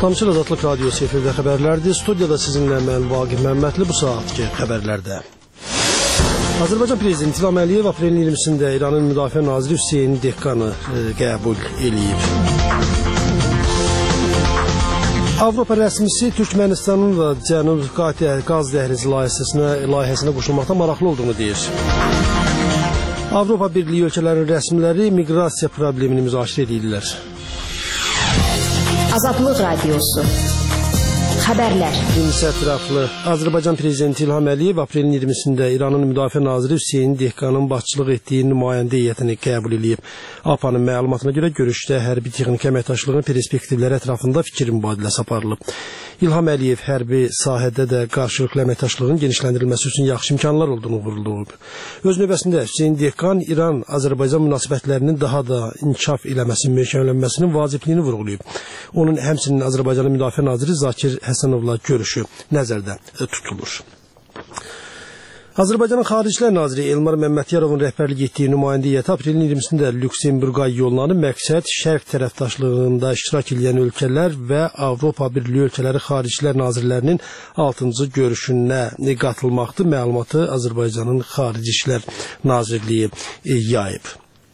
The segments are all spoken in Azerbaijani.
Tamsil Azadlıq Radiosu efirdə xəbərlərdir. Studiyada sizinlə mən Vaqif Məmmədli bu saatki xəbərlərdə. Azərbaycan Prezidenti İlham Əliyev aprelin 20-sində İranın Müdafiə Naziri Hüseyn Dehqanı qəbul edib. Avropa rəsmisi Türkmənistanın da Cənub qaz dəhlizi layihəsinə qoşulmaqda maraqlı olduğunu deyir. Avropa Birliyi ölkələrinin rəsmiləri miqrasiya problemini müzakirə edirlər. Azadlıq Radiosu. Xəbərlər. Birinci ətraflı. Azərbaycan Prezidenti İlham Əliyev aprelin 20-sində İranın Müdafiə Naziri Hüseyn Dehqanın başçılıq etdiyi nümayəndə heyətini qəbul edib. APA'nın məlumatına görə görüşdə hərbi texniki əməkdaşlığın perspektivləri ətrafında fikir mübadiləsi aparılıb. İlham Əliyev hərbi sahədə də qarşılıqlı əməkdaşlığın genişləndirilməsi üçün yaxşı imkanlar olduğunu vurğulayıb. Öz növbəsində Hüseyn Dehqan İran-Azərbaycan münasibətlərinin daha da inkişaf eləməsinin, möhkəmlənməsinin vacibliyini vurğulayıb. Onun həmçinin Azərbaycanın Müdafiə Naziri Zakir Həsənovla görüşü nəzərdə tutulur. Azərbaycanın Xaricilər Naziri Elmar Məmmədyarovun rəhbərlik etdiyi nümayəndə heyəti aprelin 20-sində Lüksemburqa yollanıb. Məqsəd şərq tərəfdaşlığında iştirak edən ölkələr və Avropa Birliyi ölkələri Xaricilər Nazirlərinin 6-cı görüşünə qatılmaqdır. Məlumatı Azərbaycanın Xarici İşlər Nazirliyi yayıb.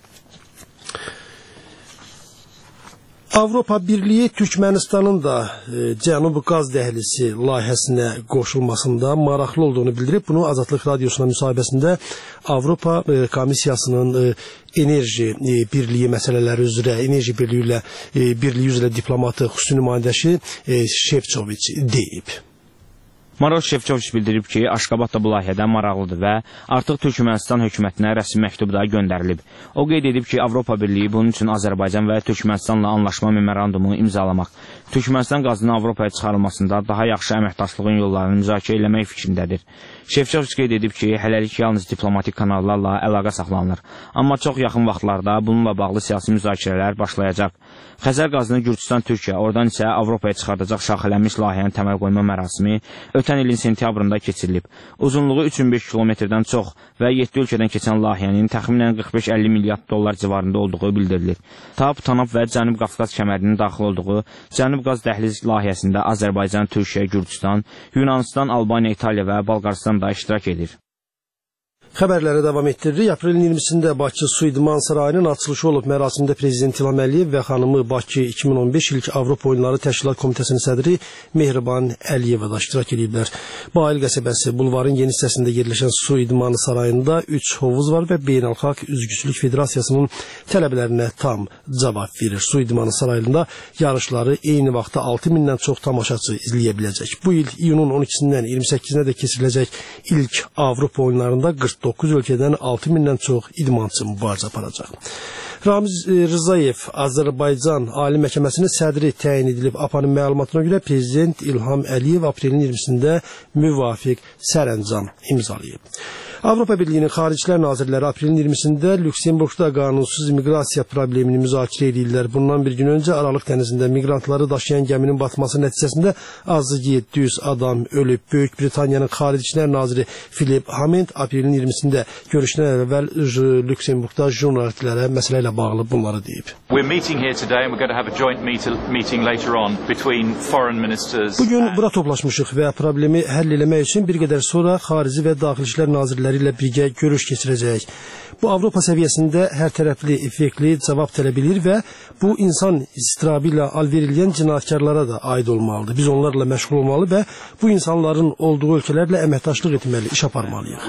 Avropa Birliyi Türkmənistanın da Cənub qaz dəhlizi layihəsinə qoşulmasında maraqlı olduğunu bildirib. Bunu Azadlıq Radiosuna müsahibəsində Avropa Komissiyasının enerji birliyi məsələləri üzrə, enerji birliyi üzrə diplomatı xüsusi nümayəndəsi Şevçoviç deyib. Maroş Şevçoviç bildirib ki, Aşqabad da bu layihədən maraqlıdır və artıq Türkmənistan hökumətinə rəsmi məktub da göndərilib. O qeyd edib ki, Avropa Birliyi bunun üçün Azərbaycan və Türkmənistanla anlaşma memorandumu imzalamaq, Türkmənistan qazının Avropaya çıxarılmasında daha yaxşı əməkdaşlığın yollarını müzakirə eləmək fikrindədir. Şevçoviç qeyd edib ki, hələlik yalnız diplomatik kanallarla əlaqə saxlanılır. Amma çox yaxın vaxtlarda bununla bağlı siyasi müzakirələr başlayacaq. Xəzər qazını Gürcüstan, Türkiyə, oradan isə Avropaya çıxardacaq şaxələnmiş layihənin təməl qoyma mərasimi ötən ilin sentyabrında keçirilib. Uzunluğu 3005 kilometrdən çox və 7 ölkədən keçən layihənin təxminən 45-50 milyard dollar civarında olduğu bildirilir. TAP, TANAP və Cənub Qafqaz kəmərinin daxil olduğu Cənub qaz dəhliz layihəsində Azərbaycan, Türkiyə, Gürcüstan, Yunanistan, Albaniya, İtaliya və Balqaristan da iştirak edir. Xəbərlərə davam etdiririk. Aprelin 20-sində Bakı Su İdman Sarayının açılışı olub. Mərasimdə Prezident İlham Əliyev və xanımı Bakı 2015 ilk Avropa Oyunları Təşkilat Komitəsinin sədri Mehriban Əliyeva da iştirak ediblər. Bayıl qəsəbəsi bulvarın yeni hissəsində yerləşən Su İdman Sarayında 3 hovuz var və Beynəlxalq Üzgüçülük Federasiyasının tələblərinə tam cavab verir. Su İdman Sarayında yarışları eyni vaxtda 6000-dən çox tamaşaçı izləyə biləcək. Bu il iyunun 12-dən 28-nə də keçiriləcək ilk Avropa Oyunlarında 49 ölkədən 6000-dən çox idmançı mübarizə aparacaq. Ramiz Rzayev Azərbaycan Ali Məhkəməsinin sədri təyin edilib. APA'nın məlumatına görə Prezident İlham Əliyev aprelin 20-sində müvafiq sərəncam imzalayıb. Avropa Birliyinin Xaricilər Nazirləri aprelin 20-sində Lüksemburqda qanunsuz miqrasiya problemini müzakirə edirlər. Bundan bir gün öncə Aralıq dənizində miqrantları daşıyan gəminin batması nəticəsində azı 700 adam ölüb. Böyük Britaniyanın Xarici İşlər Naziri Philip Hammond aprelin 20-sində görüşdən əvvəl Lüksemburqda jurnalistlərə məsələ ilə bağlı bunları deyib. Bugün bura toplaşmışıq və problemi həll eləmək üçün bir qədər sonra Xarici və Daxili İşlər Nazirləri ilə birgə görüş keçirəcək. Bu Avropa səviyyəsində hər tərəfli, effektli cavab tələb edir və bu insan istirabı ilə alverilən cinayətkarlara da aid olmalıdır. Biz onlarla məşğul olmalı və bu insanların olduğu ölkələrlə əməkdaşlıq etməli, iş aparmalıyıq.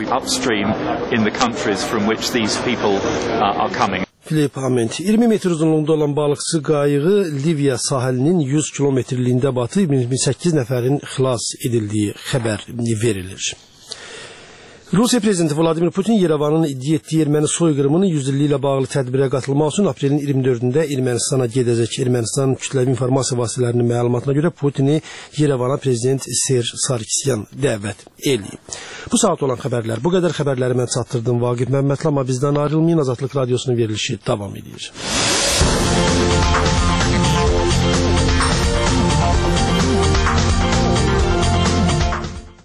Philip Hammond 20 metr uzunluğunda olan balıqçı qayığı Liviya sahilinin 100 kilometrliyində batıb 28 nəfərin xilas edildiyi xəbər verilir. Rusiya Prezidenti Vladimir Putin Yerevanın iddia etdiyi erməni soyqırımının 100 illiyi ilə bağlı tədbirə qatılmaq üçün aprelin 24-də Ermənistana gedəcək. Ermənistan kütləvi informasiya vasitələrinin məlumatına görə Putini Yerevana Prezident Serj Sarkisyan dəvət edib. Bu saat olan xəbərlər bu qədər. Xəbərləri mən çatdırdım Vaqif Məmmədli, amma bizdən ayrılmayın. Azadlıq Radiosunun verilişi davam edir.